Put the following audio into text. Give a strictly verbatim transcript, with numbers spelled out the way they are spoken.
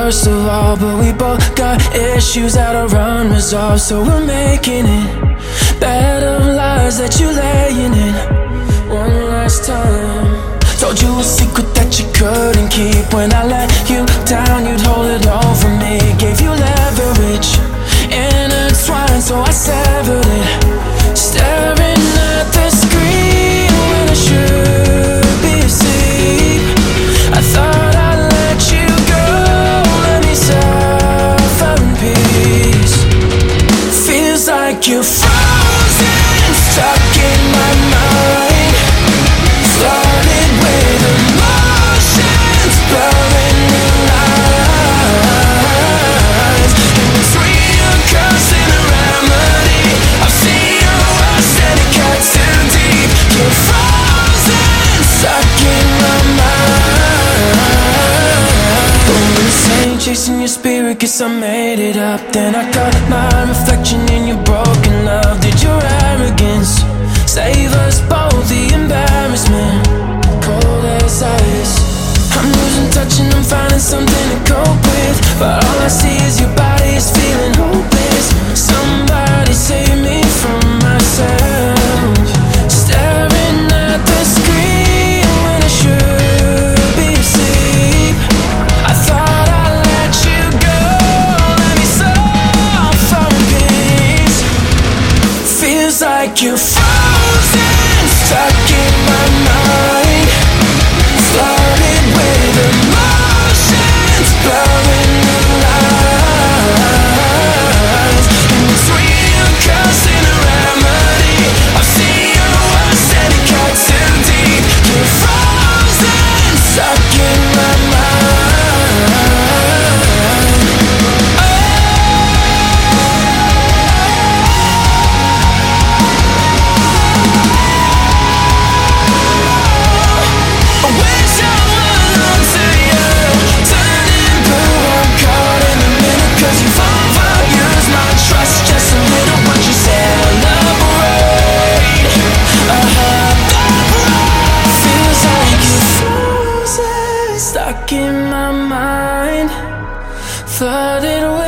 worst of all, but we both got issues that are unresolved. So we're making it. Bed of lies that you laying in. One last time. Told you a secret that you couldn't keep. When I let you down, you'd hold it all for me. Gave you leverage, intertwined, so I severed it. Staring at the screen when I should be asleep. I thought I'd let you go, let me suffer in peace. Feels like you're frozen, stuck in my mind. Flooded with emotions, blurring the lines. And between a curse and a remedy, I've seen your worst and it cut too deep. You're frozen, stuck in my mind. Going insane, chasing your spirit, guess I made it up. Then I got my reflection in your broken love. Did your arrogance save us both the embarrassment? Cold as ice, I'm losing touch and I'm finding something to cope with. But all I see is your body is feeling hopeless. Somebody save me from myself. Staring at the screen when I should be asleep. I thought I'd let you go, let me suffer in peace. Feels like you're frozen, stuck in my mind. Flooded with emotions, blurring the lines. In between a curse and a remedy, I've seen your worst and it cut too deep. You're frozen, stuck in my mind. I wish I was onto you, turning blue, I'm caught in the middle. Cause you've overused my trust just a little. But you celebrate, I had that right. Feels like you're frozen, stuck in my mind. Flooded away